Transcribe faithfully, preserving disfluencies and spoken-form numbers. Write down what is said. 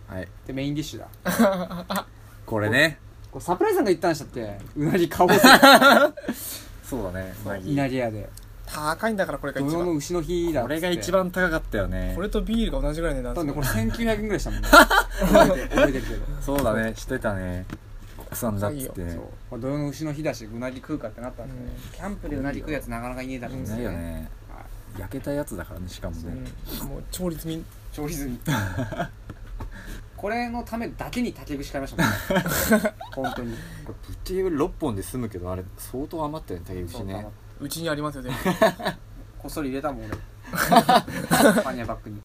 はい、 でメインディッシュだこれね、 これサプライズさんが言ったんでしたっけ、うなぎ買おうぜそうだね、うなぎ稲毛屋で高いんだからこれが一番。 土曜の牛の日だっつって、 これが一番高かったよね。 これとビールが同じぐらいの値段多分ねこれすせんきゅうひゃくえんぐらいしたもんね覚えて覚えてるけどそうだね、してたね、国産だっつって。 そうこれ土曜の牛の日だしうなぎ食うかってなったんですね、 うんキャンプでうなぎ食うやつなかなかいねえだろういないよね、焼けたやつだからね、しかもね、 る、うん、もう調理済み。 調理済みこれのためだけに竹串買いましたもんね本当にこれぶっちゃけろっぽんで済むけど、あれ相当余ったよね、竹串ね。 うちにありますよ全部こっそり入れたもん俺パニアバッグに